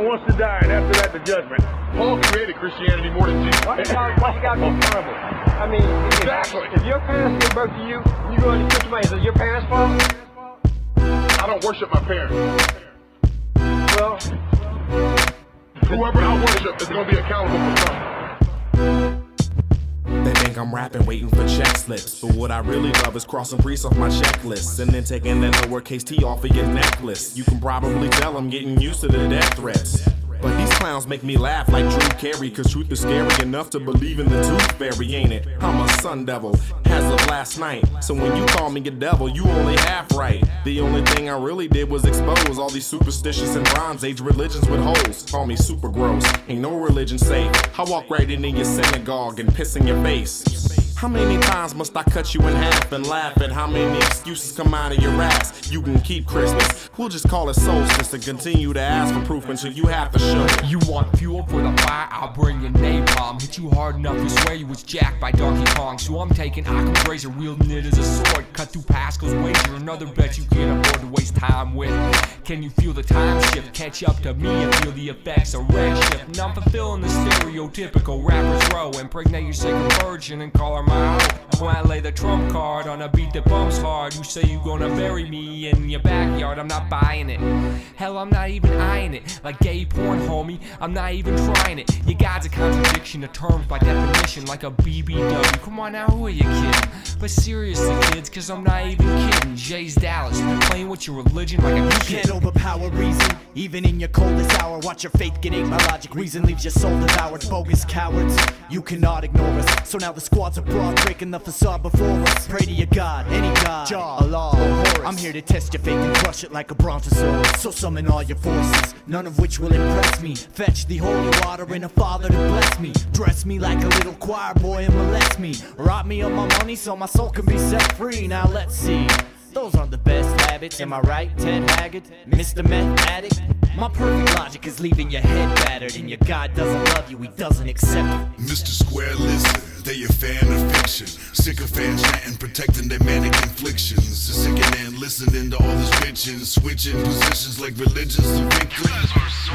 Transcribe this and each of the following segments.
wants to die, and after that, the judgment. Paul created Christianity more than Jesus. Why you gotta be terrible? I mean, exactly. If your parents gave birth to you, and you go into Christian ways, is it your parents' fault? I don't worship my parents. Well, whoever I worship is going to be accountable for something. They think I'm rapping, waiting for check slips. But what I really love is crossing priests off my checklist and then taking that lowercase t off of your necklace. You can probably tell I'm getting used to the death threats. But these clowns make me laugh like Drew Carey, cause truth is scary enough to believe in the tooth fairy, ain't it? I'm a sun devil, as of last night. So when you call me a devil, you only half right. The only thing I really did was expose all these superstitious and Bronze Age religions with holes. Call me super gross, ain't no religion safe. I walk right into your synagogue and piss in your face. How many times must I cut you in half and laugh at how many excuses come out of your ass? You can keep Christmas, we'll just call it solstice and continue to ask for proof until you have to show it. You want fuel for the fire? I'll bring you napalm. Hit you hard enough you swear you was jacked by Donkey Kong. So I'm taking Occam's razor, wielding it as a sword. Cut through Pascal's wager, another bet you can't afford to waste time with. Can you feel the time shift? Catch up to me and feel the effects of redshift. And I'm fulfilling the stereotypical rapper's row. Impregnate your second virgin and call her my hoe. When I lay the trump card on a beat that bumps hard, you say you gonna bury me in your backyard. I'm not buying it. Hell, I'm not even eyeing it. Like gay porn, homie, I'm not even trying it. You God's a contradiction of terms by definition, like a BBW. Come on now, who are you kidding? But seriously, kids, cause I'm not even kidding. Jay's Dallas, playing with your religion like a You can't overpower reason, even in your coldest hour. Watch your faith get ate by logic. Reason leaves your soul devoured. Bogus cowards, you cannot ignore us. So now the squad's abroad, breaking the facade before us. Pray to your God, any God, Jah, Allah, or Horus. I'm here to test your faith and crush it like a brontosaurus. So summon all your forces, none of which will impress me. Fetch the holy water and a father to bless me. Dress me like a little choir boy and molest me. Rob me of my money so my soul can be set free. Now let's see, those aren't the best habits, am I right, Ted Haggard, Mr. Meth Addict? My perfect logic is leaving your head battered, and your God doesn't love you, he doesn't accept it. Mr. Square, listen, they a fan of fiction. Sycophants chanting, protecting their manic inflictions. The sicking and listening to all this bitching, switching positions like religions to victims.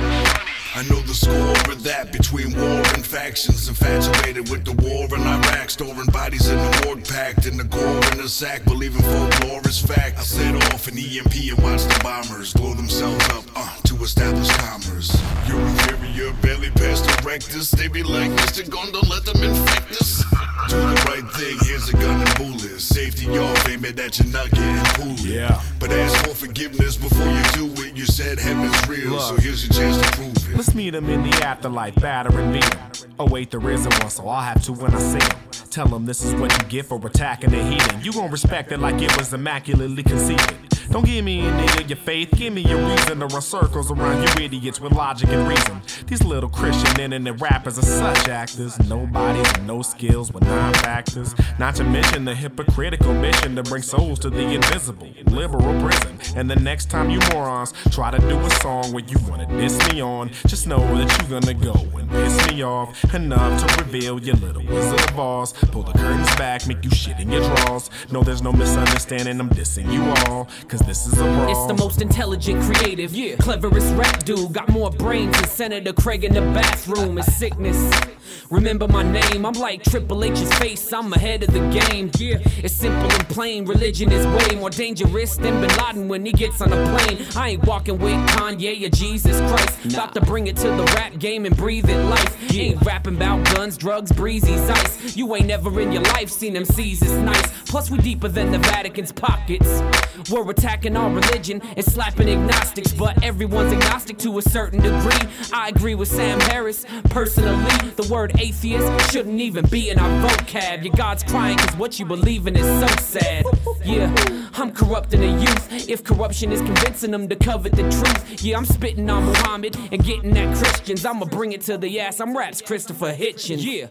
I know the score of that between war and factions. Infatuated with the war in Iraq, storing bodies in the morgue, packed in the gore in the sack, believing folklore is fact. I set off an EMP and watch the bombers blow themselves up to establish commerce. Your inferior barely past the rectus. They be like, Mr. Gun, don't let them infect us. Do the right thing, here's a gun and bullets. Safety off, aim it at your nugget and pull it. Yeah. But ask for forgiveness before you do it. You said heaven's real, so here's your chance to prove it. Let's meet him in the afterlife, batter and beat him. Oh wait, there isn't one, so I'll have to when I see him. Tell him this is what you get for attacking the heathen. You gon' respect it like it was immaculately conceived. Don't give me any of your faith, give me your reason to run circles around you idiots with logic and reason. These little Christian internet rappers are such actors. No bodies and no skills with 9 factors. Not to mention the hypocritical mission to bring souls to the invisible, liberal prison. And the next time you morons try to do a song where you wanna diss me on, just know that you gonna go and piss me off enough to reveal your little Wizard of Oz. Pull the curtains back, make you shit in your drawers. No, there's no misunderstanding, I'm dissing you all, cause this is a brawl. It's the most intelligent, creative, cleverest rap dude. Got more brains than Senator Craig in the bathroom. It's sickness. Remember my name, I'm like Triple H's face, I'm ahead of the game. Yeah, it's simple and plain, religion is way more dangerous than Bin Laden when he gets on a plane. I ain't walking with Kanye or Jesus Christ. About to bring it to the rap game and breathe it life. Ain't rapping about guns, drugs, breezy's ice. You ain't never in your life seen them seas, it's nice. Plus we deeper than the Vatican's pockets. We're attacking our religion and slapping agnostics, but everyone's agnostic to a certain degree. I agree with Sam Harris, personally. The word atheist shouldn't even be in our vocab. Your God's crying cause what you believe in is so sad. Yeah, I'm corrupting the youth. If corruption is convincing them to covet the truth, yeah, I'm spitting on Muhammad and getting at Christians. I'ma bring it to the ass, I'm Rap's Christopher Hitchens. Yeah.